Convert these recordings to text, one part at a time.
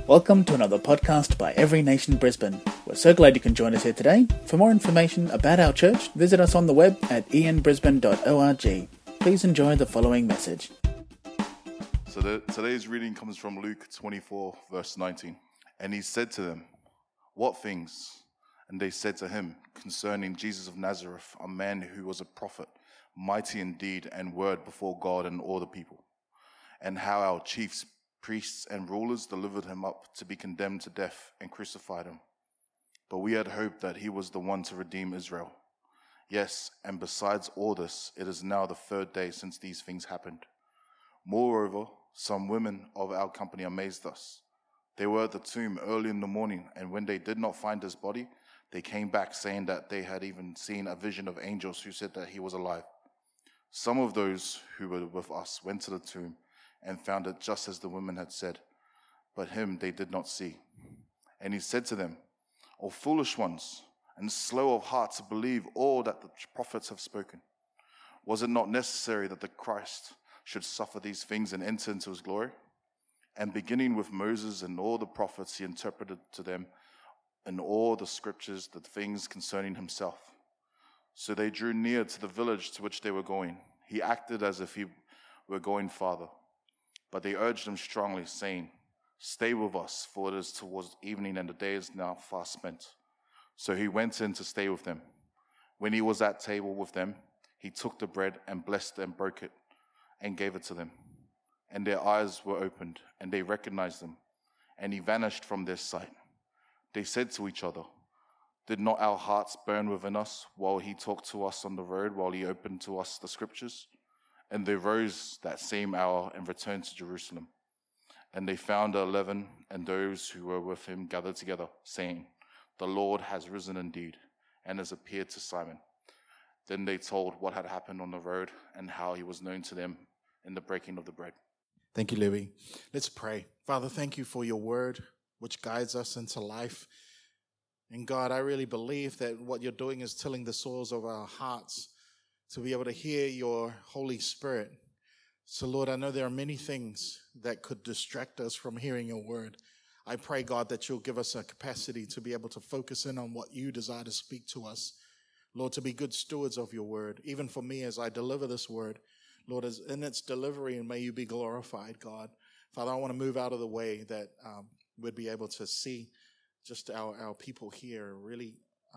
Welcome to another podcast by Every Nation Brisbane. We're so glad you can join us here today. For more information about our church, visit us on the web at ianbrisbane.org. Please enjoy the following message. So today's reading comes from Luke 24, verse 19. And he said to them, "What things?" And they said to him, "Concerning Jesus of Nazareth, a man who was a prophet, mighty in deed and word before God and all the people, and how our chiefs, priests and rulers delivered him up to be condemned to death and crucified him. But we had hoped that he was the one to redeem Israel. Yes, and besides all this, it is now the third day since these things happened. Moreover, some women of our company amazed us. They were at the tomb early in the morning, and when they did not find his body, they came back saying that they had even seen a vision of angels who said that he was alive. Some of those who were with us went to the tomb and found it just as the women had said, but him they did not see. And he said to them, O foolish ones, and slow of heart to believe all that the prophets have spoken. Was it not necessary that the Christ should suffer these things and enter into his glory? And beginning with Moses and all the prophets, he interpreted to them in all the scriptures the things concerning himself. So they drew near to the village to which they were going. He acted as if he were going farther. But they urged him strongly, saying, Stay with us, for it is towards evening, and the day is now fast spent. So he went in to stay with them. When he was at table with them, he took the bread and blessed and broke it, and gave it to them. And their eyes were opened, and they recognized him, and he vanished from their sight. They said to each other, Did not our hearts burn within us while he talked to us on the road, while he opened to us the scriptures? And they rose that same hour and returned to Jerusalem. And they found the 11 and those who were with him gathered together, saying, The Lord has risen indeed, and has appeared to Simon. Then they told what had happened on the road, and how he was known to them in the breaking of the bread. Thank you, Louis. Let's pray. Father, thank you for your word, which guides us into life. And God, I really believe that what you're doing is tilling the soils of our hearts to be able to hear your Holy Spirit. So, Lord, I know there are many things that could distract us from hearing your word. I pray, God, that you'll give us a capacity to be able to focus in on what you desire to speak to us. Lord, to be good stewards of your word, even for me as I deliver this word. Lord, as in its delivery, and may you be glorified, God. Father, I want to move out of the way that we'd be able to see just our people here really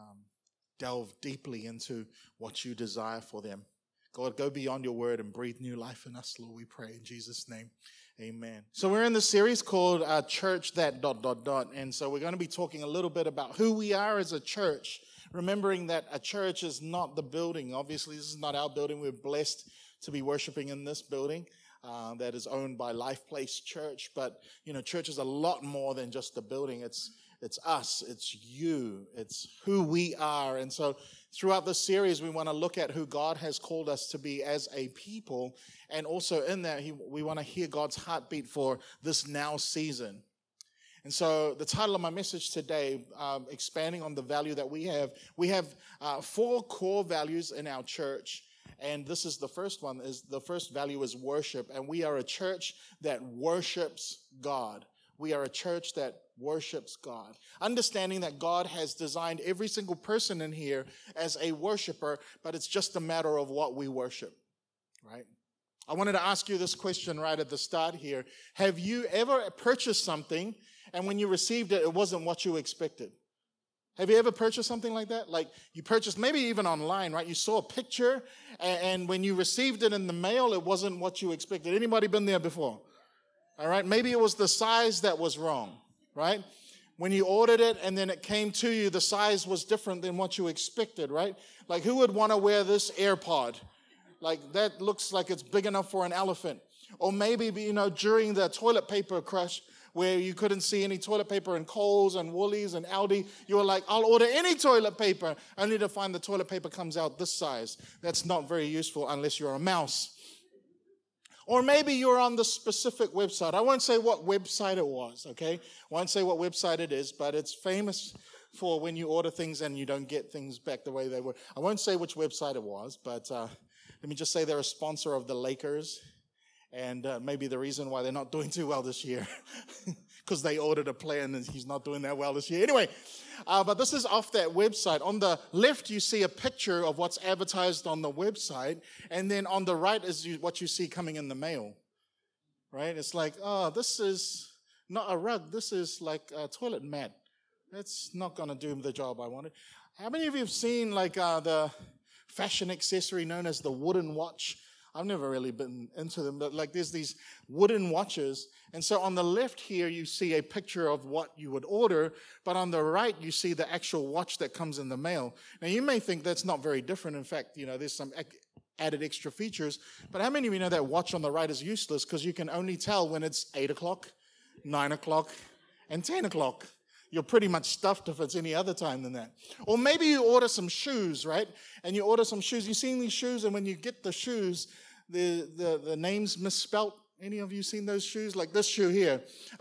delve deeply into what you desire for them. God, go beyond your word and breathe new life in us, Lord, we pray in Jesus' name. Amen. So we're in this series called Church That ... And so we're going to be talking a little bit about who we are as a church, remembering that a church is not the building. Obviously, this is not our building. We're blessed to be worshiping in this building that is owned by Life Place Church. But, you know, church is a lot more than just the building. It's us, it's you, it's who we are. And so throughout this series, we want to look at who God has called us to be as a people. And also in that, we want to hear God's heartbeat for this now season. And so the title of my message today, expanding on the value that we have 4 core values in our church. And this is the first one, the first value is worship. And we are a church that worships God. We are a church that worships God. Understanding that God has designed every single person in here as a worshiper, but it's just a matter of what we worship, right? I wanted to ask you this question right at the start here. Have you ever purchased something and when you received it, it wasn't what you expected? Have you ever purchased something like that? Like you purchased, maybe even online, right? You saw a picture and when you received it in the mail, it wasn't what you expected. Anybody been there before? All right, maybe it was the size that was wrong, right? When you ordered it and then it came to you, the size was different than what you expected, right? Like who would want to wear this AirPod? Like that looks like it's big enough for an elephant. Or maybe, you know, during the toilet paper crush where you couldn't see any toilet paper in Kohl's and Woolies and Aldi, you were like, I'll order any toilet paper, only to find the toilet paper comes out this size. That's not very useful unless you're a mouse. Or maybe you're on the specific website. I won't say what website it was, okay? I won't say what website it is, but it's famous for when you order things and you don't get things back the way they were. I won't say which website it was, but let me just say they're a sponsor of the Lakers, and maybe the reason why they're not doing too well this year, because they ordered a player and he's not doing that well this year. Anyway, but this is off that website. On the left, you see a picture of what's advertised on the website, and then on the right is what you see coming in the mail, right? It's like, oh, this is not a rug. This is like a toilet mat. That's not going to do the job I wanted. How many of you have seen like the fashion accessory known as the wooden watch? I've never really been into them, but like there's these wooden watches. And so on the left here, you see a picture of what you would order, but on the right, you see the actual watch that comes in the mail. Now, you may think that's not very different. In fact, there's some added extra features, but how many of you know that watch on the right is useless because you can only tell when it's 8 o'clock, 9 o'clock, and 10 o'clock. You're pretty much stuffed if it's any other time than that. Or maybe you order some shoes, right? And you order some shoes. You've seen these shoes, and when you get the shoes, the name's misspelt. Any of you seen those shoes? Like this shoe here.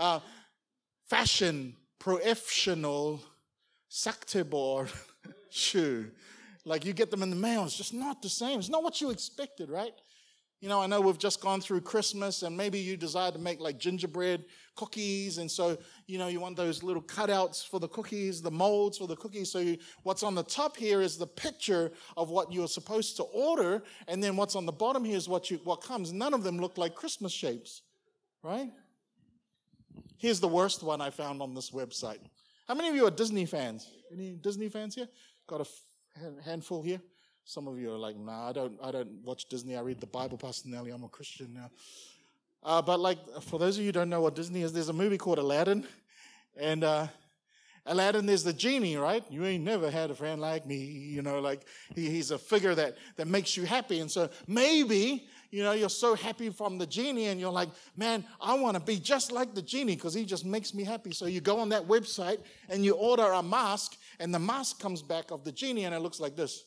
Fashion Professional Saktibor shoe. Like you get them in the mail. It's just not the same. It's not what you expected, right? I know we've just gone through Christmas, and maybe you desire to make like gingerbread cookies, and so, you want those little cutouts for the cookies, the molds for the cookies. So what's on the top here is the picture of what you're supposed to order, and then what's on the bottom here is what comes. None of them look like Christmas shapes, right? Here's the worst one I found on this website. How many of you are Disney fans? Any Disney fans here? Got a handful here. Some of you are like, nah, I don't watch Disney. I read the Bible, Pastor Nelly. I'm a Christian now. But like, for those of you who don't know what Disney is, there's a movie called Aladdin. And Aladdin is the genie, right? You ain't never had a friend like me. Like he's a figure that makes you happy. And so maybe, you're so happy from the genie and you're like, man, I want to be just like the genie because he just makes me happy. So you go on that website and you order a mask, and the mask comes back of the genie and it looks like this.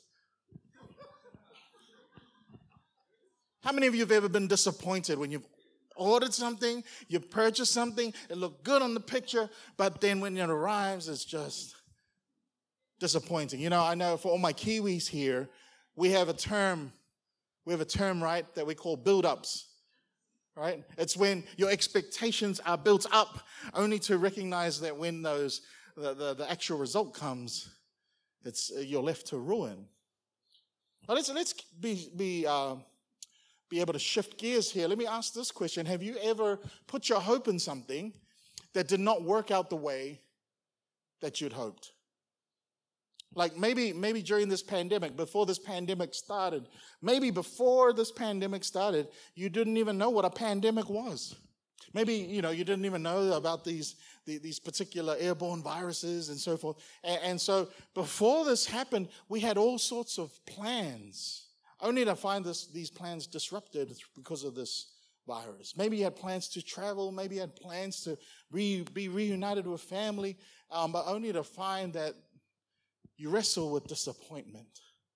How many of you have ever been disappointed when you've ordered something, you purchased something, it looked good on the picture, but then when it arrives, it's just disappointing? I know for all my Kiwis here, we have a term, right, that we call build-ups, right? It's when your expectations are built up only to recognize that when the actual result comes, you're left to ruin. But let's be able to shift gears here. Let me ask this question. Have you ever put your hope in something that did not work out the way that you'd hoped? Like maybe during this pandemic, before this pandemic started, you didn't even know what a pandemic was. Maybe, you didn't even know about these particular airborne viruses and so forth. And so before this happened, we had all sorts of plans, only to find these plans disrupted because of this virus. Maybe you had plans to travel. Maybe you had plans to be reunited with family, but only to find that you wrestle with disappointment.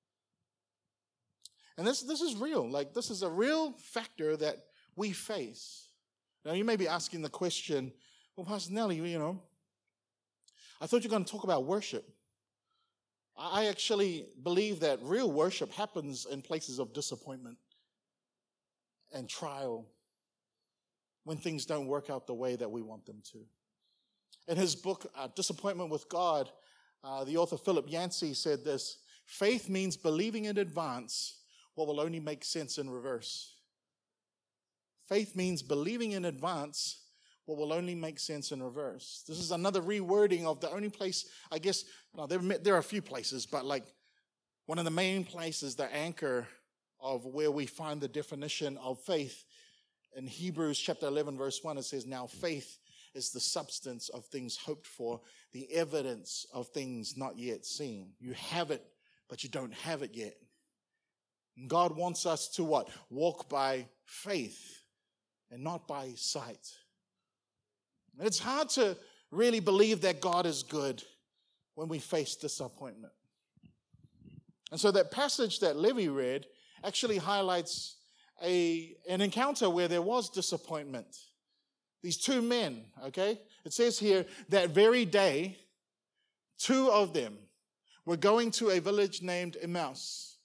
And this is real. Like, this is a real factor that we face. Now, you may be asking the question, well, Pastor Nelly, I thought you were going to talk about worship. I actually believe that real worship happens in places of disappointment and trial, when things don't work out the way that we want them to. In his book, Disappointment with God, the author Philip Yancey said this: faith means believing in advance what will only make sense in reverse. Faith means believing in advance what will only make sense in reverse. This is another rewording of the only place, I guess, there are a few places, but like one of the main places, the anchor of where we find the definition of faith. In Hebrews chapter 11, verse 1, it says, now faith is the substance of things hoped for, the evidence of things not yet seen. You have it, but you don't have it yet. And God wants us to what? Walk by faith and not by sight. It's hard to really believe that God is good when we face disappointment. And so that passage that Levi read actually highlights an encounter where there was disappointment. These two men, okay? It says here, that very day, two of them were going to a village named Emmaus,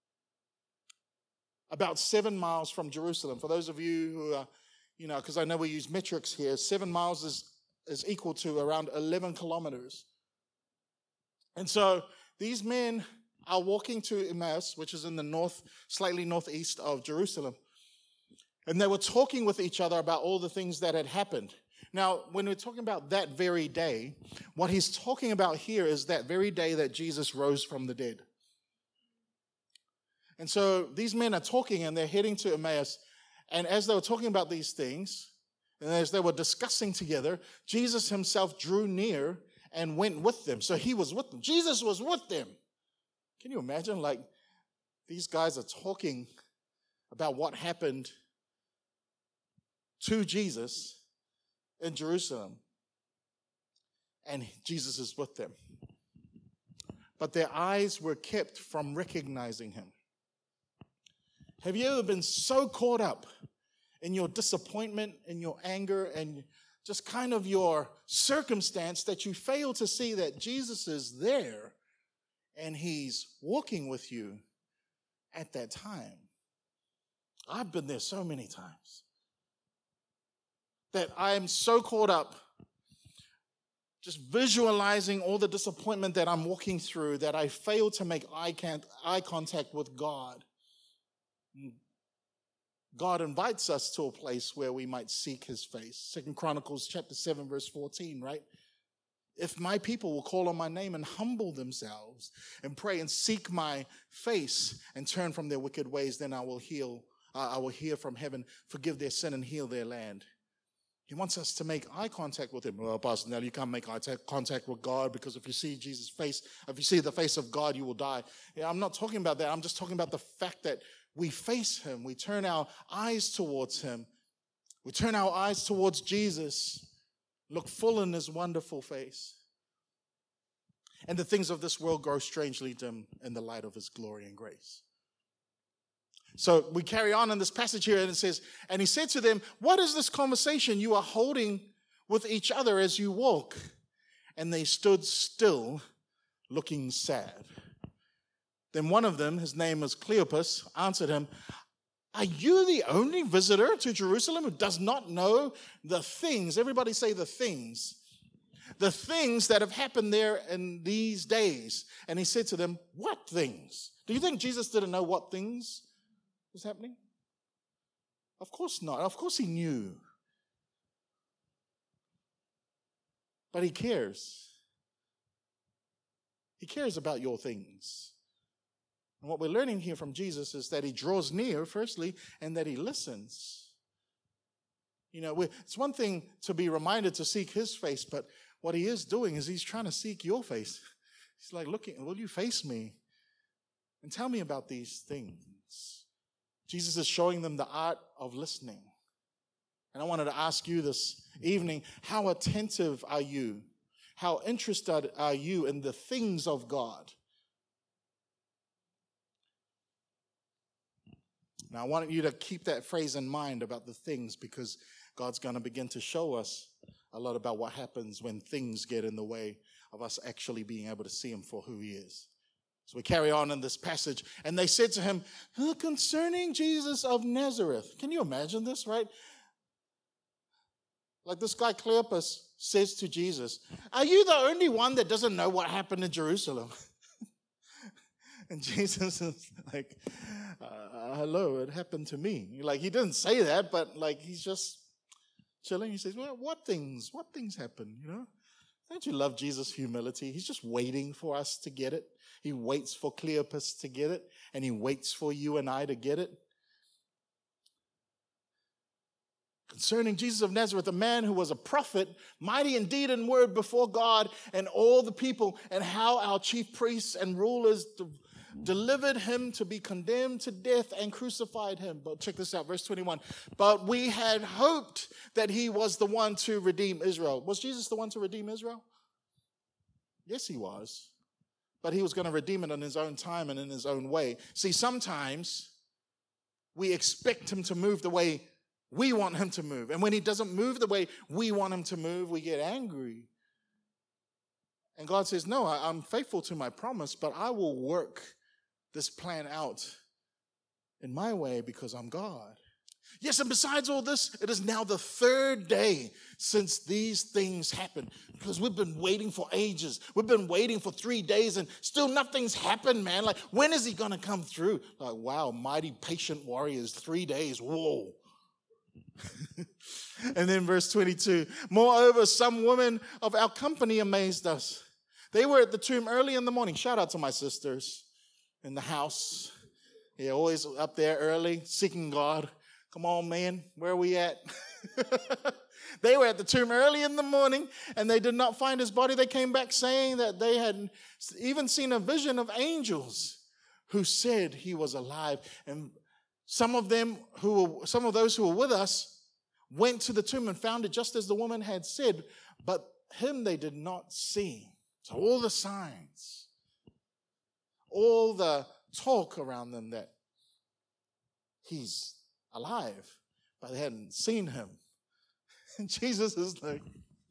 about 7 miles from Jerusalem. For those of you who are, because I know we use metrics here, 7 miles is is equal to around 11 kilometers. And so these men are walking to Emmaus, which is in the north, slightly northeast of Jerusalem. And they were talking with each other about all the things that had happened. Now, when we're talking about that very day, what he's talking about here is that very day that Jesus rose from the dead. And so these men are talking and they're heading to Emmaus. And as they were talking about these things, and as they were discussing together, Jesus himself drew near and went with them. So he was with them. Jesus was with them. Can you imagine? Like, these guys are talking about what happened to Jesus in Jerusalem. And Jesus is with them. But their eyes were kept from recognizing him. Have you ever been so caught up in your disappointment, in your anger, and just kind of your circumstance that you fail to see that Jesus is there and he's walking with you at that time? I've been there so many times that I am so caught up just visualizing all the disappointment that I'm walking through that I fail to make eye contact with God. God invites us to a place where we might seek his face. 2 Chronicles chapter 7, verse 14, right? If my people will call on my name and humble themselves and pray and seek my face and turn from their wicked ways, then I will hear from heaven, forgive their sin and heal their land. He wants us to make eye contact with him. Well, Pastor, now you can't make eye contact with God because if you see Jesus' face, if you see the face of God, you will die. Yeah, I'm not talking about that. I'm just talking about the fact that we face him. We turn our eyes towards him. We turn our eyes towards Jesus. Look full in his wonderful face. And the things of this world grow strangely dim in the light of his glory and grace. So we carry on in this passage here, and it says, and he said to them, what is this conversation you are holding with each other as you walk? And they stood still, looking sad. Then one of them, his name was Cleopas, answered him, are you the only visitor to Jerusalem who does not know the things, everybody say the things that have happened there in these days? And he said to them, what things? Do you think Jesus didn't know what things was happening? Of course not. Of course he knew. But he cares. He cares about your things. And what we're learning here from Jesus is that he draws near, firstly, and that he listens. You know, it's one thing to be reminded to seek his face, but what he is doing is he's trying to seek your face. He's like, looking, will you face me? And tell me about these things. Jesus is showing them the art of listening. And I wanted to ask you this evening, how attentive are you? How interested are you in the things of God? Now, I want you to keep that phrase in mind about the things, because God's going to begin to show us a lot about what happens when things get in the way of us actually being able to see him for who he is. So we carry on in this passage. And they said to him, concerning Jesus of Nazareth. Can you imagine this, right? Like this guy Cleopas says to Jesus, are you the only one that doesn't know what happened in Jerusalem? And Jesus is like, hello, it happened to me. Like, he didn't say that, but like, he's just chilling. He says, well, what things happen, you know? Don't you love Jesus' humility? He's just waiting for us to get it. He waits for Cleopas to get it, and he waits for you and I to get it. Concerning Jesus of Nazareth, a man who was a prophet, mighty in deed and word before God and all the people, and how our chief priests and rulers delivered him to be condemned to death and crucified him. But check this out, verse 21. But we had hoped that he was the one to redeem Israel. Was Jesus the one to redeem Israel? Yes, he was. But he was going to redeem it in his own time and in his own way. See, sometimes we expect him to move the way we want him to move. And when he doesn't move the way we want him to move, we get angry. And God says, no, I'm faithful to my promise, but I will work this plan out in my way because I'm God. Yes, and besides all this, it is now the third day since these things happened. Because we've been waiting for ages. We've been waiting for 3 days and still nothing's happened, man. Like, when is he going to come through? Like, wow, mighty patient warriors, 3 days. Whoa. And then verse 22, moreover, some women of our company amazed us. They were at the tomb early in the morning. Shout out to my sisters in the house. They're always up there early, seeking God. Come on, man, where are we at? They were at the tomb early in the morning, and they did not find his body. They came back saying that they had even seen a vision of angels who said he was alive. And some of those who were with us went to the tomb and found it just as the woman had said, but him they did not see. So all the signs, all the talk around them that he's alive, but they hadn't seen him. And Jesus is like,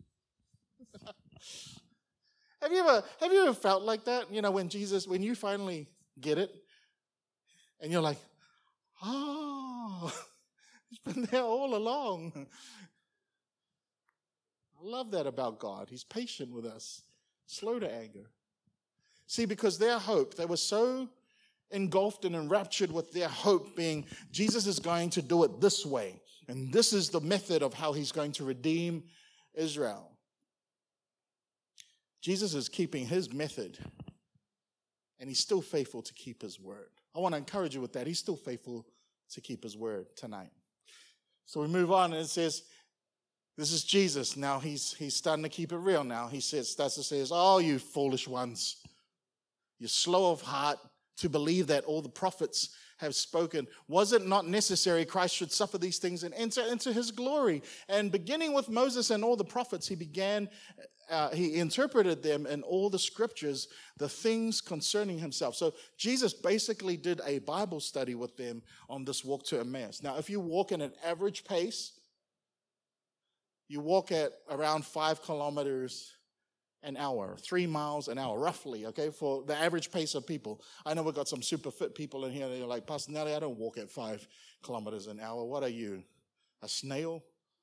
have you ever felt like that? You know, when you finally get it, and you're like, oh, he's been there all along. I love that about God. He's patient with us, slow to anger. See, because their hope, they were so engulfed and enraptured with their hope being Jesus is going to do it this way. And this is the method of how he's going to redeem Israel. Jesus is keeping his method, and he's still faithful to keep his word. I want to encourage you with that. He's still faithful to keep his word tonight. So we move on, and it says, this is Jesus. Now he's starting to keep it real now. He starts to say, oh, you foolish ones. You're slow of heart to believe that all the prophets have spoken. Was it not necessary Christ should suffer these things and enter into his glory? And beginning with Moses and all the prophets, he interpreted them in all the scriptures, the things concerning himself. So Jesus basically did a Bible study with them on this walk to Emmaus. Now, if you walk at an average pace, you walk at around 5 kilometers an hour, 3 miles an hour, roughly, okay, for the average pace of people. I know we've got some super fit people in here, and they're like, Pastor Nelly, I don't walk at 5 kilometers an hour. What are you, a snail?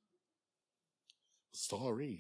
Sorry.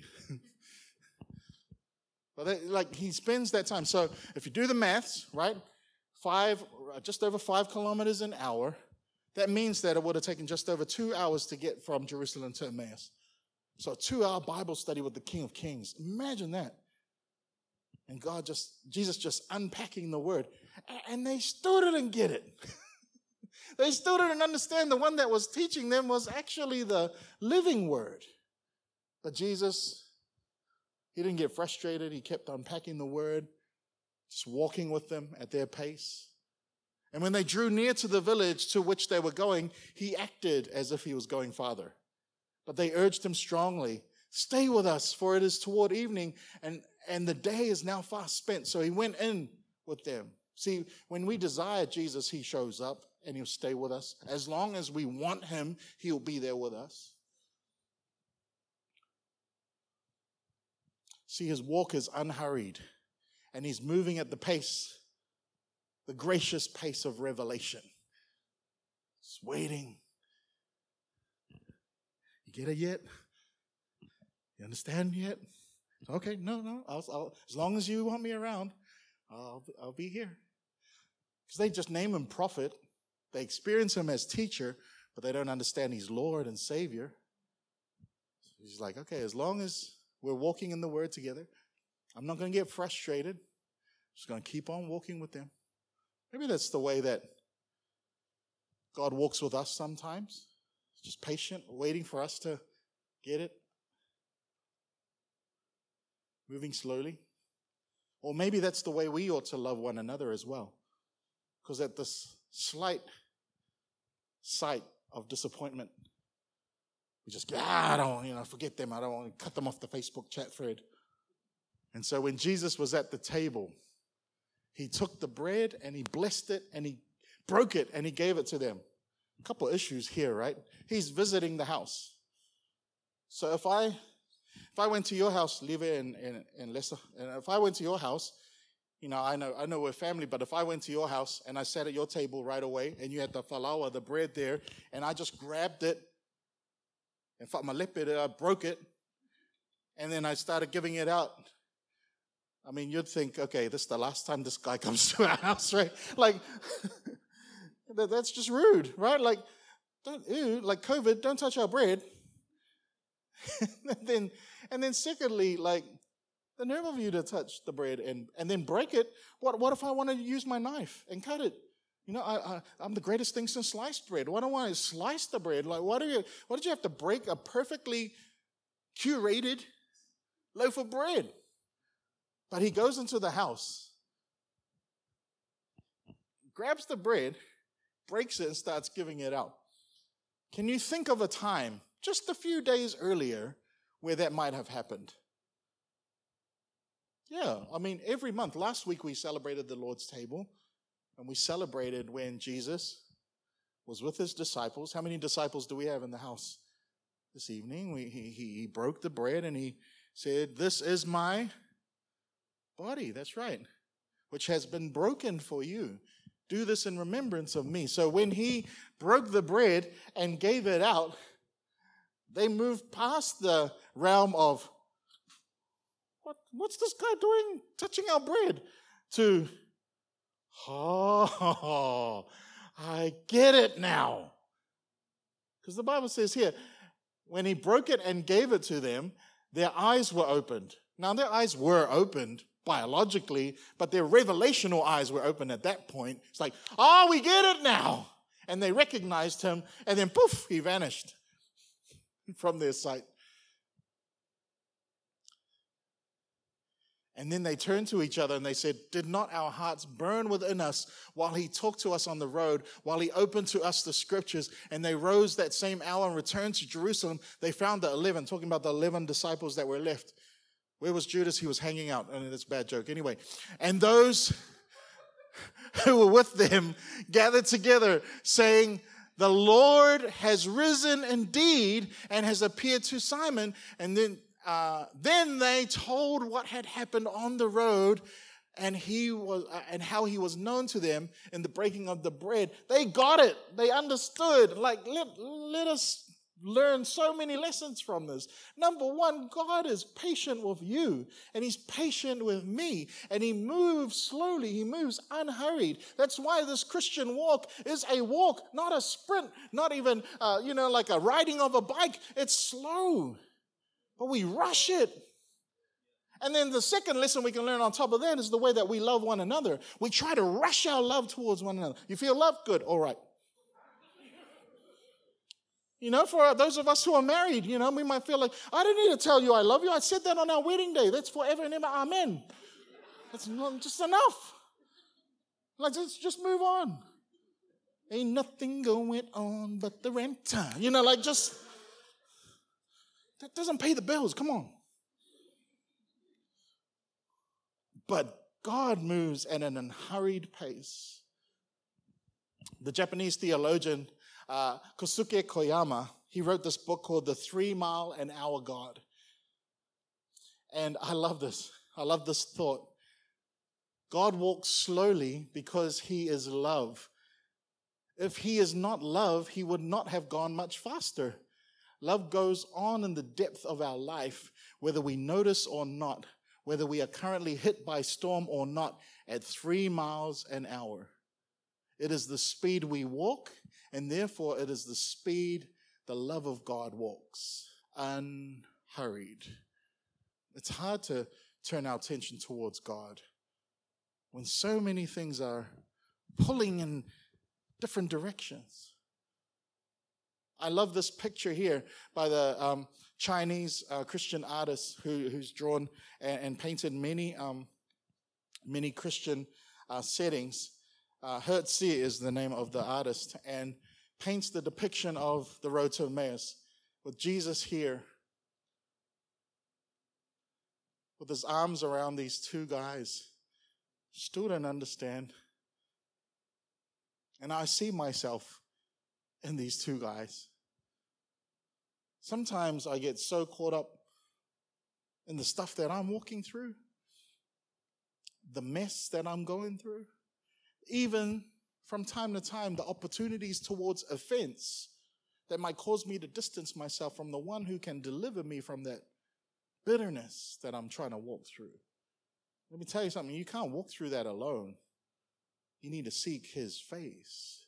But he spends that time. So if you do the maths, right, just over 5 kilometers an hour, that means that it would have taken just over 2 hours to get from Jerusalem to Emmaus. So a 2-hour Bible study with the King of Kings. Imagine that. And Jesus just unpacking the word. And they still didn't get it. They still didn't understand the one that was teaching them was actually the living word. But Jesus, he didn't get frustrated. He kept unpacking the word, just walking with them at their pace. And when they drew near to the village to which they were going, he acted as if he was going farther. But they urged him strongly, stay with us, for it is toward evening, and the day is now fast spent. So he went in with them. See, when we desire Jesus, he shows up and he'll stay with us. As long as we want him, he'll be there with us. See, his walk is unhurried, and he's moving at the pace, the gracious pace of revelation. He's waiting. You get it yet? You understand yet? Okay, no. I'll, as long as you want me around, I'll be here. Because they just name him prophet. They experience him as teacher, but they don't understand he's Lord and Savior. So he's like, okay, as long as we're walking in the word together, I'm not going to get frustrated. I'm just going to keep on walking with them. Maybe that's the way that God walks with us sometimes. Just patient, waiting for us to get it. Moving slowly. Or maybe that's the way we ought to love one another as well. Because at this slight sight of disappointment, we just go, I don't, forget them. I don't want to cut them off the Facebook chat thread. And so when Jesus was at the table, he took the bread and he blessed it and he broke it and he gave it to them. A couple of issues here, right? He's visiting the house. So if I went to your house, Lieve and Lessa, and if I went to your house I know we're family, but if I went to your house and I sat at your table right away and you had the falawa, the bread there, and I just grabbed it, in fact, I broke it, and then I started giving it out. I mean, you'd think, okay, this is the last time this guy comes to our house, right? Like, that's just rude, right? Like, like COVID, don't touch our bread. and then secondly, like, the nerve of you to touch the bread and then break it. What if I want to use my knife and cut it? I'm the greatest thing since sliced bread. Why don't I slice the bread? Like, why did you have to break a perfectly curated loaf of bread? But he goes into the house, grabs the bread, breaks it, and starts giving it out. Can you think of a time, just a few days earlier, where that might have happened? Yeah, I mean, every month. Last week we celebrated the Lord's table, and we celebrated when Jesus was with his disciples. How many disciples do we have in the house this evening? He broke the bread and he said, "This is my body," that's right, "which has been broken for you. Do this in remembrance of me." So when he broke the bread and gave it out, they moved past the realm of, what's this guy doing touching our bread? To, oh, I get it now. Because the Bible says here, when he broke it and gave it to them, their eyes were opened. Now, their eyes were opened biologically, but their revelational eyes were open at that point. It's like, oh, we get it now. And they recognized him, and then poof, he vanished from their sight. And then they turned to each other and they said, "Did not our hearts burn within us while he talked to us on the road, while he opened to us the scriptures?" And they rose that same hour and returned to Jerusalem. They found the 11, talking about the 11 disciples that were left. Where was Judas? He was hanging out. Oh, that's a bad joke. Anyway, and those who were with them gathered together, saying, "The Lord has risen indeed and has appeared to Simon." And then they told what had happened on the road and how he was known to them in the breaking of the bread. They got it. They understood. Like, let us learn so many lessons from this. Number one, God is patient with you, and he's patient with me, and he moves slowly. He moves unhurried. That's why this Christian walk is a walk, not a sprint, not even, like a riding of a bike. It's slow, but we rush it. And then the second lesson we can learn on top of that is the way that we love one another. We try to rush our love towards one another. You feel love? Good. All right. For those of us who are married, we might feel like, I don't need to tell you I love you. I said that on our wedding day. That's forever and ever. Amen. That's just enough. Like, let's just move on. Ain't nothing going on but the rent. Just, that doesn't pay the bills. Come on. But God moves at an unhurried pace. The Japanese theologian Kosuke Koyama, he wrote this book called The 3 Mile an Hour God. And I love this. I love this thought. God walks slowly because he is love. If he is not love, he would not have gone much faster. Love goes on in the depth of our life, whether we notice or not, whether we are currently hit by storm or not, at 3 miles an hour. It is the speed we walk, and therefore it is the speed the love of God walks, unhurried. It's hard to turn our attention towards God when so many things are pulling in different directions. I love this picture here by the Chinese Christian artist who's drawn and painted many Christian settings. He Tzu is the name of the artist, and paints the depiction of the road to Emmaus with Jesus here with his arms around these two guys. Still don't understand. And I see myself in these two guys. Sometimes I get so caught up in the stuff that I'm walking through the mess that I'm going through, even from time to time, the opportunities towards offense that might cause me to distance myself from the one who can deliver me from that bitterness that I'm trying to walk through. Let me tell you something, you can't walk through that alone. You need to seek his face.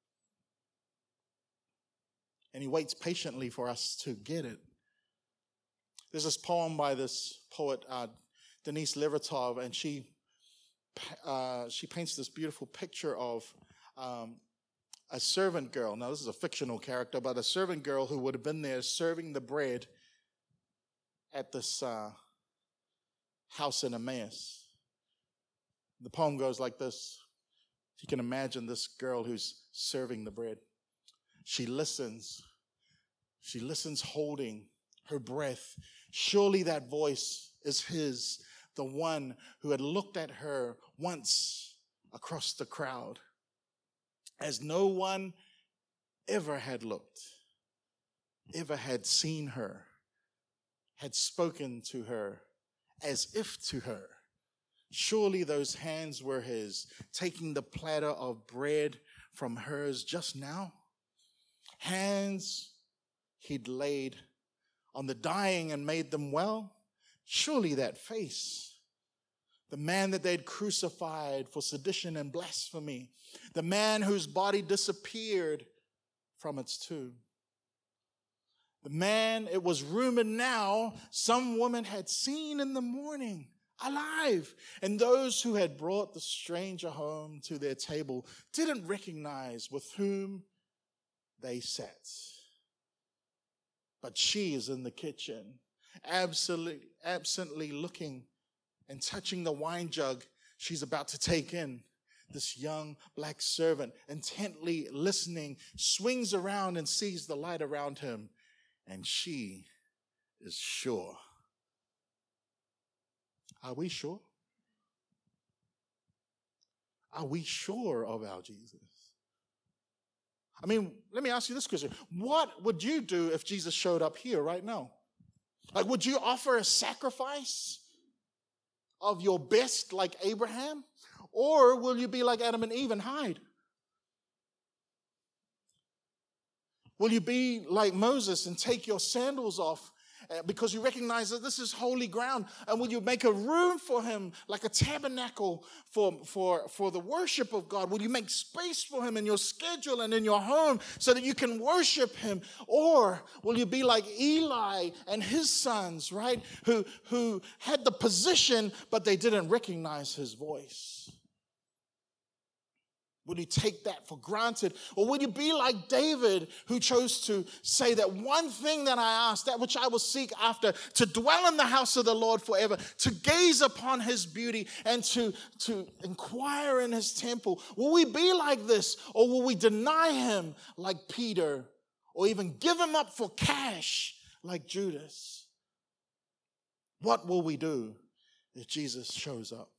And he waits patiently for us to get it. There's this poem by this poet, Denise Levertov, and she paints this beautiful picture of a servant girl. Now, this is a fictional character, but a servant girl who would have been there serving the bread at this house in Emmaus. The poem goes like this. You can imagine this girl who's serving the bread. She listens holding her breath. Surely that voice is his, the one who had looked at her once across the crowd, as no one ever had looked, ever had seen her, had spoken to her as if to her. Surely those hands were his, taking the platter of bread from hers just now. Hands he'd laid on the dying and made them well. Surely that face, the man that they'd crucified for sedition and blasphemy, the man whose body disappeared from its tomb. The man, it was rumored now, some woman had seen in the morning, alive. And those who had brought the stranger home to their table didn't recognize with whom they sat. But she is in the kitchen, absently looking and touching the wine jug she's about to take in. This young black servant, intently listening, swings around and sees the light around him. And she is sure. Are we sure? Are we sure of our Jesus? I mean, let me ask you this question. What would you do if Jesus showed up here right now? Like, would you offer a sacrifice of your best like Abraham? Or will you be like Adam and Eve and hide? Will you be like Moses and take your sandals off because you recognize that this is holy ground? And will you make a room for him like a tabernacle for the worship of God? Will you make space for him in your schedule and in your home so that you can worship him? Or will you be like Eli and his sons, right? Who had the position, but they didn't recognize his voice? Will you take that for granted? Or will you be like David, who chose to say that one thing that I ask, that which I will seek after, to dwell in the house of the Lord forever, to gaze upon his beauty and to inquire in his temple? Will we be like this? Or will we deny him like Peter? Or even give him up for cash like Judas? What will we do if Jesus shows up?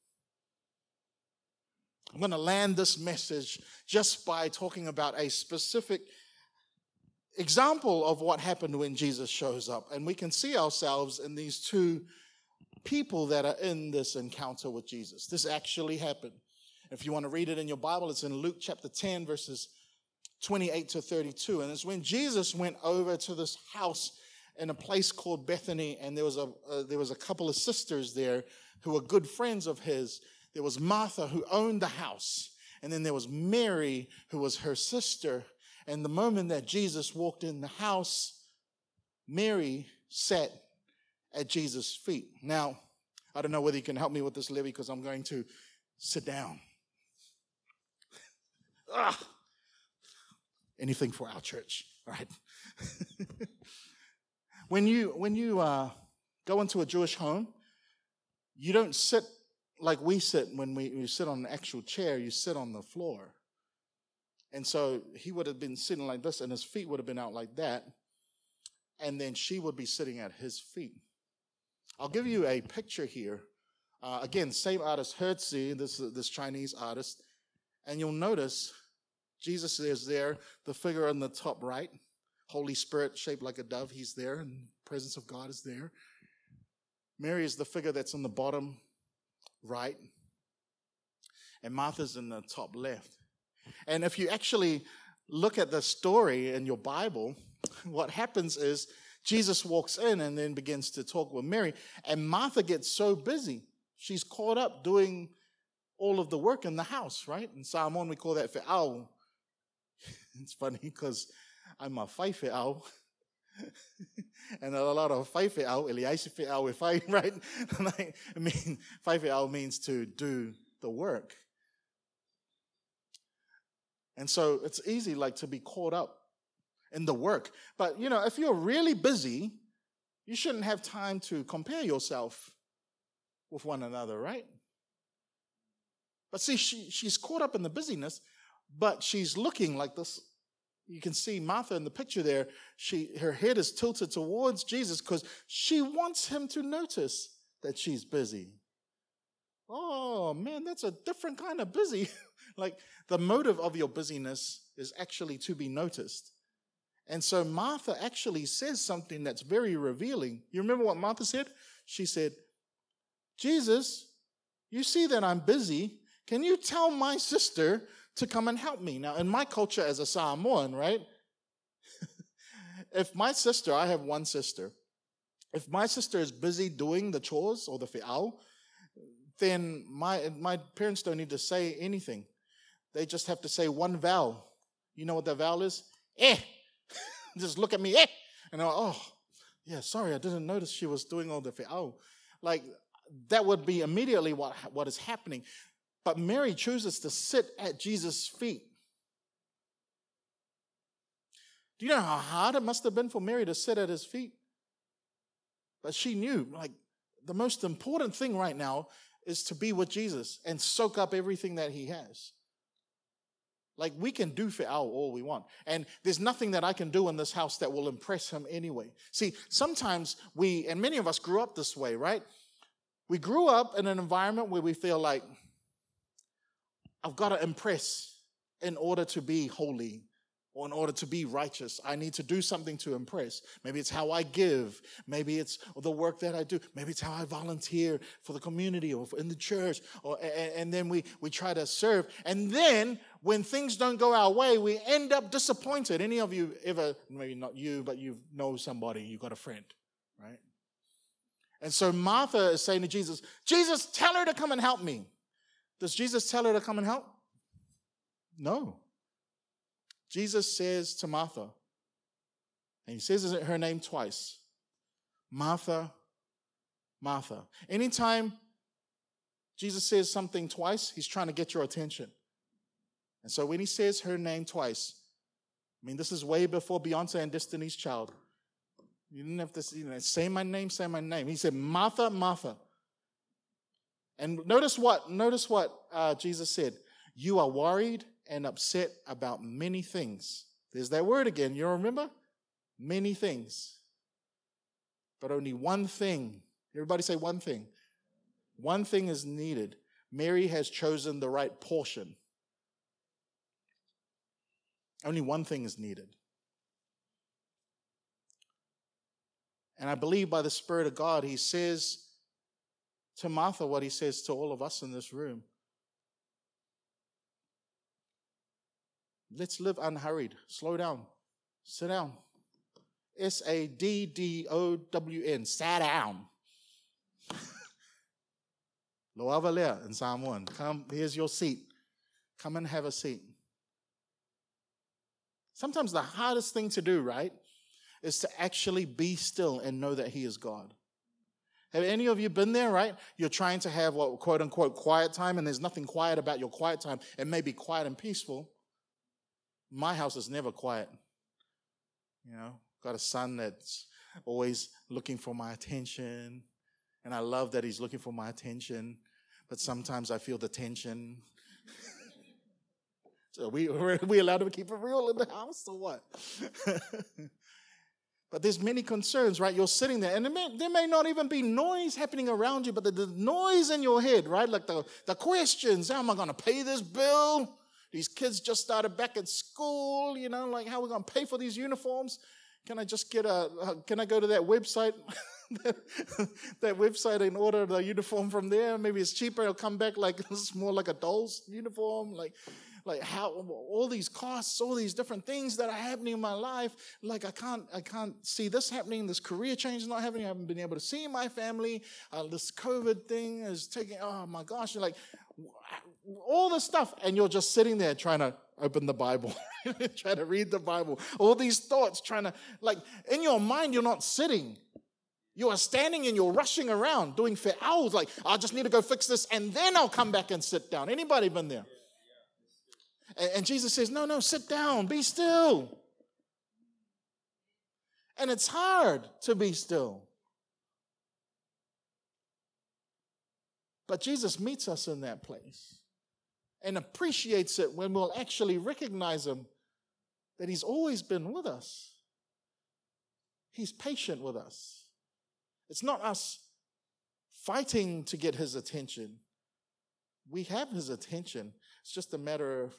I'm going to land this message just by talking about a specific example of what happened when Jesus shows up. And we can see ourselves in these two people that are in this encounter with Jesus. This actually happened. If you want to read it in your Bible, it's in Luke chapter 10, verses 28 to 32. And it's when Jesus went over to this house in a place called Bethany, and there was a couple of sisters there who were good friends of his. There was Martha, who owned the house, and then there was Mary, who was her sister. And the moment that Jesus walked in the house, Mary sat at Jesus' feet. Now, I don't know whether you can help me with this, Levy, because I'm going to sit down. Anything for our church, right? When you go into a Jewish home, you don't sit like we sit when you sit on an actual chair. You sit on the floor. And so he would have been sitting like this, and his feet would have been out like that, and then she would be sitting at his feet. I'll give you a picture here. Again, same artist, Herzi, this Chinese artist, and you'll notice Jesus is there, the figure on the top right, Holy Spirit shaped like a dove, he's there, and the presence of God is there. Mary is the figure that's on the bottom right, and Martha's in the top left. And if you actually look at the story in your Bible, what happens is Jesus walks in and then begins to talk with Mary, and Martha gets so busy. She's caught up doing all of the work in the house, right? In Psalm 1, we call that fe'au. It's funny because I'm a whai fe'au. And a lot of whai fe'au, eliaisi fe'au with whai, right? I mean, whai fe'au means to do the work. And so it's easy to be caught up in the work. But, if you're really busy, you shouldn't have time to compare yourself with one another, right? But see, she's caught up in the busyness, but she's looking like this. You can see Martha in the picture there. Her head is tilted towards Jesus because she wants him to notice that she's busy. Oh, man, that's a different kind of busy. The motive of your busyness is actually to be noticed. And so Martha actually says something that's very revealing. You remember what Martha said? She said, Jesus, you see that I'm busy. Can you tell my sister to come and help me? Now, in my culture as a Samoan, right? If my sister, I have one sister. If my sister is busy doing the chores or the fe'au, then my parents don't need to say anything. They just have to say one vowel. You know what the vowel is? Eh. Just look at me, eh. And I'm like, oh, yeah, sorry, I didn't notice she was doing all the fe'au. That would be immediately what is happening. But Mary chooses to sit at Jesus' feet. Do you know how hard it must have been for Mary to sit at his feet? But she knew, the most important thing right now is to be with Jesus and soak up everything that he has. We can do fe'au all we want. And there's nothing that I can do in this house that will impress him anyway. See, sometimes and many of us grew up this way, right? We grew up in an environment where we feel like, I've got to impress in order to be holy or in order to be righteous. I need to do something to impress. Maybe it's how I give. Maybe it's the work that I do. Maybe it's how I volunteer for the community or in the church. And then we try to serve. And then when things don't go our way, we end up disappointed. Any of you ever, maybe not you, but you know somebody, you've got a friend, right? And so Martha is saying to Jesus, Jesus, tell her to come and help me. Does Jesus tell her to come and help? No. Jesus says to Martha, and he says her name twice, Martha, Martha. Anytime Jesus says something twice, he's trying to get your attention. And so when he says her name twice, this is way before Beyonce and Destiny's Child. You didn't have to say my name, say my name. He said, Martha, Martha. And notice what Jesus said. You are worried and upset about many things. There's that word again. You remember? Many things. But only one thing. Everybody say one thing. One thing is needed. Mary has chosen the right portion. Only one thing is needed. And I believe by the Spirit of God, he says to Martha what he says to all of us in this room. Let's live unhurried. Slow down. Sit down. S-A-D-D-O-W-N. Sit down. Loava lea in Psalm 1. Come, here's your seat. Come and have a seat. Sometimes the hardest thing to do, right, is to actually be still and know that he is God. Have any of you been there, right? You're trying to have what, quote unquote, quiet time, and there's nothing quiet about your quiet time. It may be quiet and peaceful. My house is never quiet. Got a son that's always looking for my attention, and I love that he's looking for my attention, but sometimes I feel the tension. So are we allowed to keep it real in the house or what? But there's many concerns, right? You're sitting there, and there may not even be noise happening around you, but the noise in your head, right? Like the questions, how am I going to pay this bill? These kids just started back at school, how are we going to pay for these uniforms? Can I just can I go to that website that website and order the uniform from there. Maybe it's cheaper. It'll come back like it's more like a doll's uniform. Like how all these costs, all these different things that are happening in my life. Like I can't see this happening. This career change is not happening. I haven't been able to see my family. This COVID thing is taking. Oh my gosh! You're like all this stuff, and you're just sitting there trying to open the Bible, trying to read the Bible. All these thoughts, trying to in your mind, you're not sitting. You are standing and you're rushing around doing for hours. Like I just need to go fix this, and then I'll come back and sit down. Anybody been there? And Jesus says, no, sit down, be still. And it's hard to be still. But Jesus meets us in that place and appreciates it when we'll actually recognize him, that he's always been with us. He's patient with us. It's not us fighting to get his attention. We have his attention. It's just a matter of,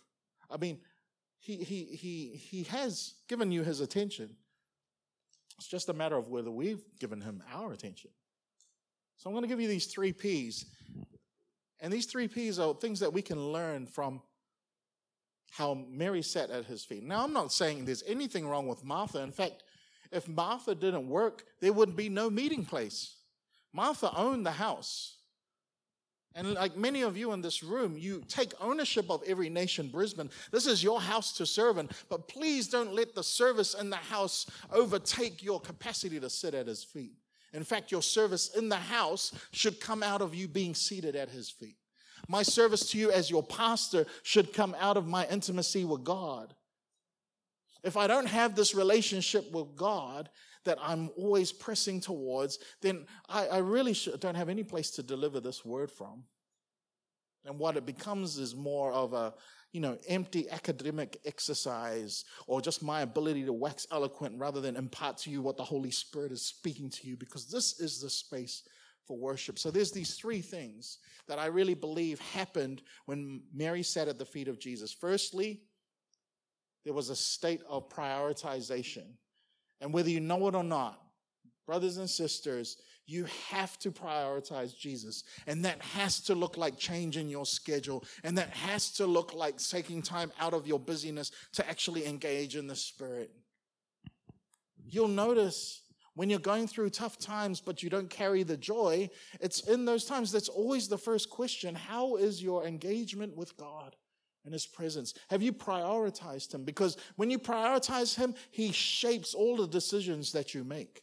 he has given you his attention. It's just a matter of whether we've given him our attention. So I'm going to give you these 3 P's. And these 3 P's are things that we can learn from how Mary sat at his feet. Now, I'm not saying there's anything wrong with Martha. In fact, if Martha didn't work, there would be no meeting place. Martha owned the house. And like many of you in this room, you take ownership of Every Nation Brisbane. This is your house to serve in. But please don't let the service in the house overtake your capacity to sit at his feet. In fact, your service in the house should come out of you being seated at his feet. My service to you as your pastor should come out of my intimacy with God. If I don't have this relationship with God that I'm always pressing towards, then I really don't have any place to deliver this word from. And what it becomes is more of a, empty academic exercise or just my ability to wax eloquent rather than impart to you what the Holy Spirit is speaking to you, because this is the space for worship. So there's these 3 things that I really believe happened when Mary sat at the feet of Jesus. Firstly, there was a state of prioritization. And whether you know it or not, brothers and sisters, you have to prioritize Jesus. And that has to look like changing your schedule. And that has to look like taking time out of your busyness to actually engage in the Spirit. You'll notice when you're going through tough times, but you don't carry the joy, it's in those times that's always the first question. How is your engagement with God and his presence? Have you prioritized him? Because when you prioritize him, he shapes all the decisions that you make.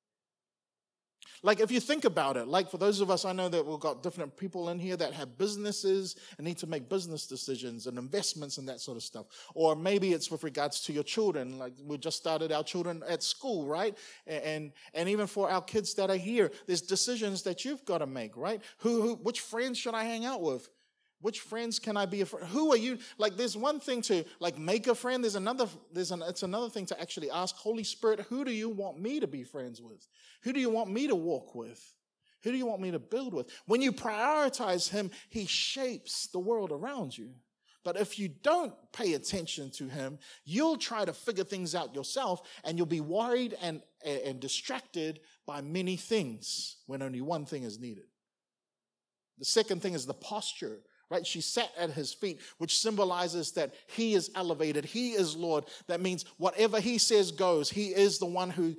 Like if you think about it, like for those of us, I know that we've got different people in here that have businesses and need to make business decisions and investments and that sort of stuff. Or maybe it's with regards to your children. Like we just started our children at school, right? And even for our kids that are here, there's decisions that you've got to make, right? Which friends should I hang out with? Which friends can I be a friend? Who are you? Like, there's one thing to like make a friend. It's another thing to actually ask Holy Spirit, who do you want me to be friends with? Who do you want me to walk with? Who do you want me to build with? When you prioritize him, he shapes the world around you. But if you don't pay attention to him, you'll try to figure things out yourself, and you'll be worried and distracted by many things when only one thing is needed. The second thing is the posture. Right? She sat at his feet, which symbolizes that he is elevated. He is Lord. That means whatever he says goes. He is the one who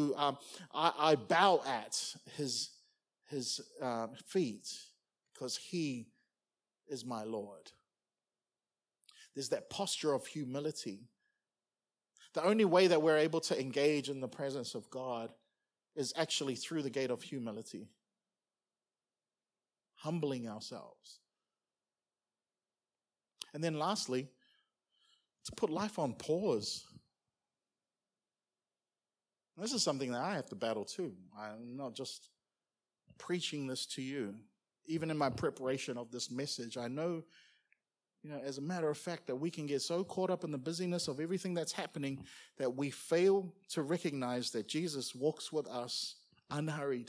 I bow at his feet because he is my Lord. There's that posture of humility. The only way that we're able to engage in the presence of God is actually through the gate of humility. Humbling ourselves. And then lastly, to put life on pause. This is something that I have to battle too. I'm not just preaching this to you. Even in my preparation of this message, I know, as a matter of fact, that we can get so caught up in the busyness of everything that's happening that we fail to recognize that Jesus walks with us unhurried.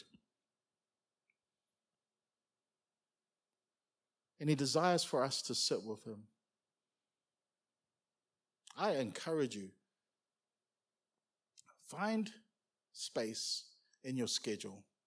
And he desires for us to sit with him. I encourage you, find space in your schedule.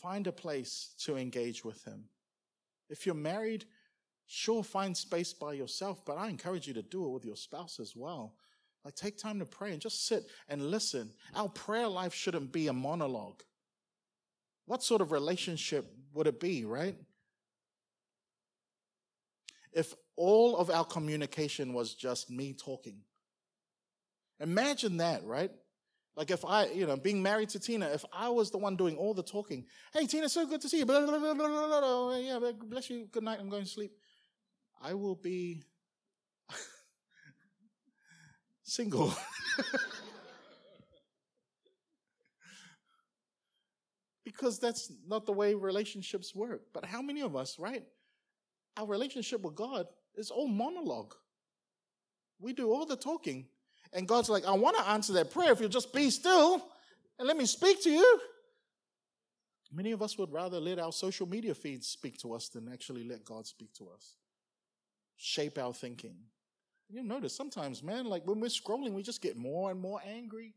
find a place to engage with him. If you're married, sure, find space by yourself, but I encourage you to do it with your spouse as well. Like, take time to pray and just sit and listen. Our prayer life shouldn't be a monologue. What sort of relationship would it be, right? If all of our communication was just me talking. Imagine that, right? Like if being married to Tina, if I was the one doing all the talking, hey, Tina, so good to see you. Blah, blah, blah, blah, blah, blah. Yeah, bless you. Good night. I'm going to sleep. I will be single. Because that's not the way relationships work. But how many of us, right? Our relationship with God is all monologue. We do all the talking. And God's like, I want to answer that prayer if you'll just be still and let me speak to you. Many of us would rather let our social media feeds speak to us than actually let God speak to us. Shape our thinking. You notice sometimes, man, like when we're scrolling, we just get more and more angry,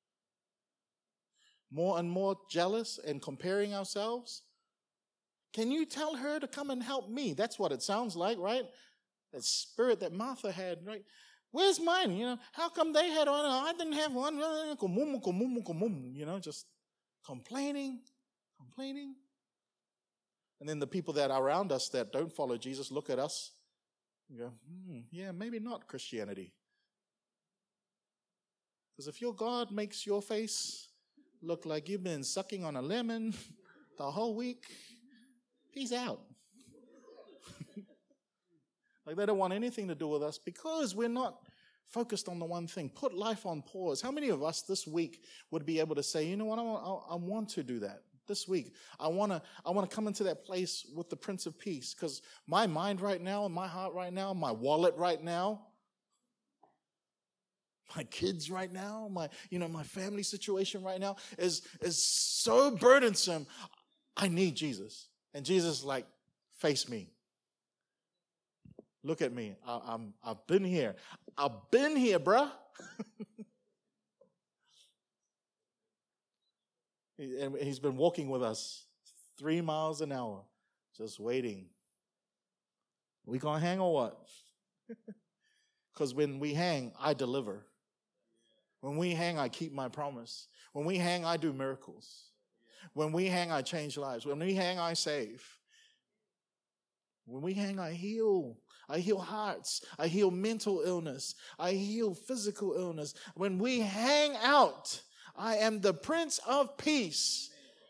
more and more jealous and comparing ourselves. Can you tell her to come and help me? That's what it sounds like, right? That spirit that Martha had, right? Where's mine? How come they had one? I didn't have one. Just complaining. And then the people that are around us that don't follow Jesus look at us and go, yeah, maybe not Christianity. Because if your God makes your face look like you've been sucking on a lemon the whole week, peace out. Like they don't want anything to do with us because we're not focused on the one thing. Put life on pause. How many of us this week would be able to say, you know what, I want to do that this week. I want to come into that place with the Prince of Peace because my mind right now, my heart right now, my wallet right now, my kids right now, my family situation right now is so burdensome. I need Jesus. And Jesus is like, face me. Look at me. I've been here. I've been here, bruh. And he's been walking with us 3 miles an hour, just waiting. We gonna hang or what? Because when we hang, I deliver. When we hang, I keep my promise. When we hang, I do miracles. When we hang, I change lives. When we hang, I save. When we hang, I heal. I heal hearts. I heal mental illness. I heal physical illness. When we hang out, I am the Prince of Peace.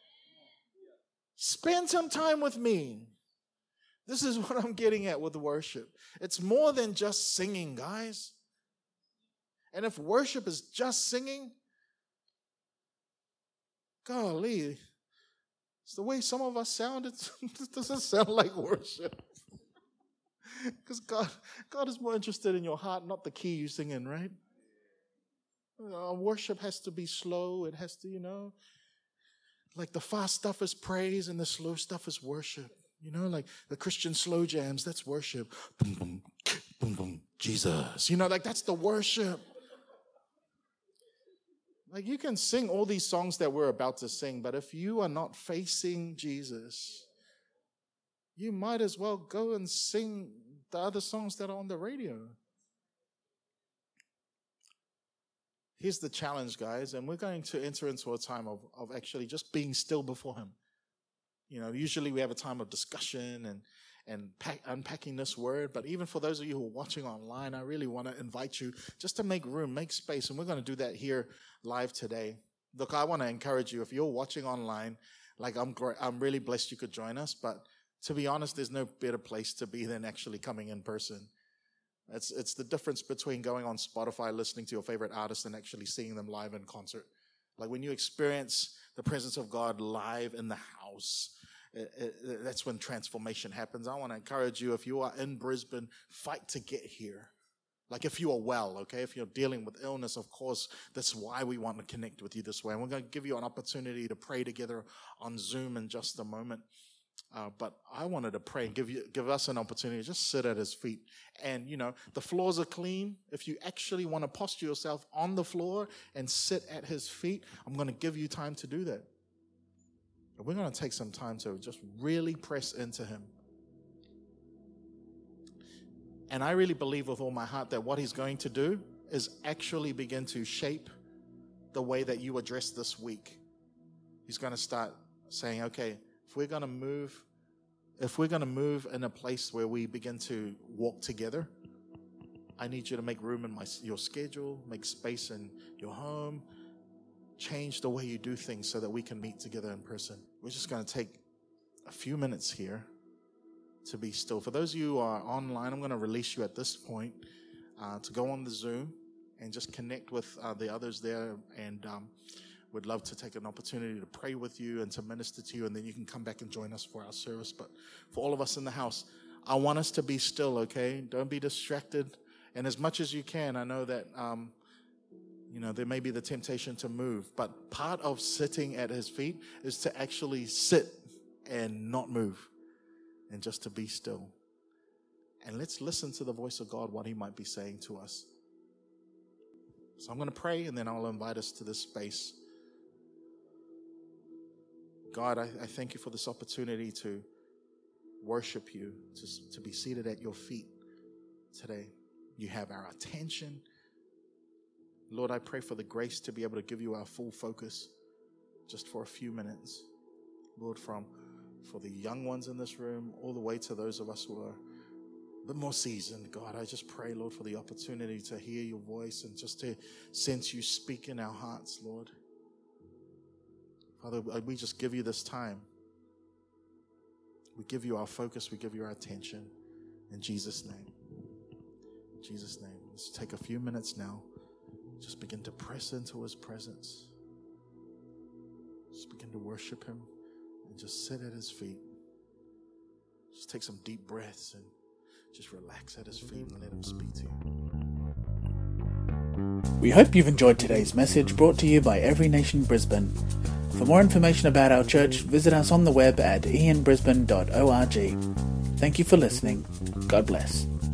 Spend some time with me. This is what I'm getting at with worship. It's more than just singing, guys. And if worship is just singing, golly, it's the way some of us sound. It doesn't sound like worship. Because God is more interested in your heart, not the key you sing in, right? Worship has to be slow. It has to, like the fast stuff is praise and the slow stuff is worship. Like the Christian slow jams, that's worship. Boom, boom, boom, boom, Jesus. Like that's the worship. Like you can sing all these songs that we're about to sing, but if you are not facing Jesus, you might as well go and sing the other songs that are on the radio. Here's the challenge, guys, and we're going to enter into a time of actually just being still before him. Usually we have a time of discussion and unpacking this word, but even for those of you who are watching online, I really want to invite you just to make room, make space, and we're going to do that here live today. Look, I want to encourage you, if you're watching online, like I'm really blessed you could join us, but to be honest, there's no better place to be than actually coming in person. It's the difference between going on Spotify, listening to your favorite artist, and actually seeing them live in concert. Like when you experience the presence of God live in the house, that's when transformation happens. I want to encourage you, if you are in Brisbane, fight to get here. Like if you are well, okay? If you're dealing with illness, of course, that's why we want to connect with you this way. And we're going to give you an opportunity to pray together on Zoom in just a moment. But I wanted to pray and give us an opportunity to just sit at his feet. And, the floors are clean. If you actually want to posture yourself on the floor and sit at his feet, I'm going to give you time to do that. We're going to take some time to just really press into him. And I really believe with all my heart that what he's going to do is actually begin to shape the way that you address this week. He's going to start saying, okay, if we're going to move in a place where we begin to walk together, I need you to make room in your schedule, make space in your home, change the way you do things so that we can meet together in person. We're just going to take a few minutes here to be still. For those of you who are online, I'm going to release you at this point to go on the Zoom and just connect with the others there, and would love to take an opportunity to pray with you and to minister to you, and then you can come back and join us for our service. But for all of us in the house, I want us to be still, okay? Don't be distracted. And as much as you can, I know that there may be the temptation to move, but part of sitting at his feet is to actually sit and not move, and just to be still. And let's listen to the voice of God, what he might be saying to us. So I'm going to pray, and then I'll invite us to this space. God, I thank you for this opportunity to worship you, to be seated at your feet today. You have our attention. Lord, I pray for the grace to be able to give you our full focus just for a few minutes. Lord, for the young ones in this room, all the way to those of us who are a bit more seasoned, God, I just pray, Lord, for the opportunity to hear your voice and just to sense you speak in our hearts, Lord. Father, we just give you this time. We give you our focus. We give you our attention. In Jesus' name. In Jesus' name. Let's take a few minutes now. Just begin to press into his presence. Just begin to worship him and just sit at his feet. Just take some deep breaths and just relax at his feet and let him speak to you. We hope you've enjoyed today's message brought to you by Every Nation Brisbane. For more information about our church, visit us on the web at ianbrisbane.org. Thank you for listening. God bless.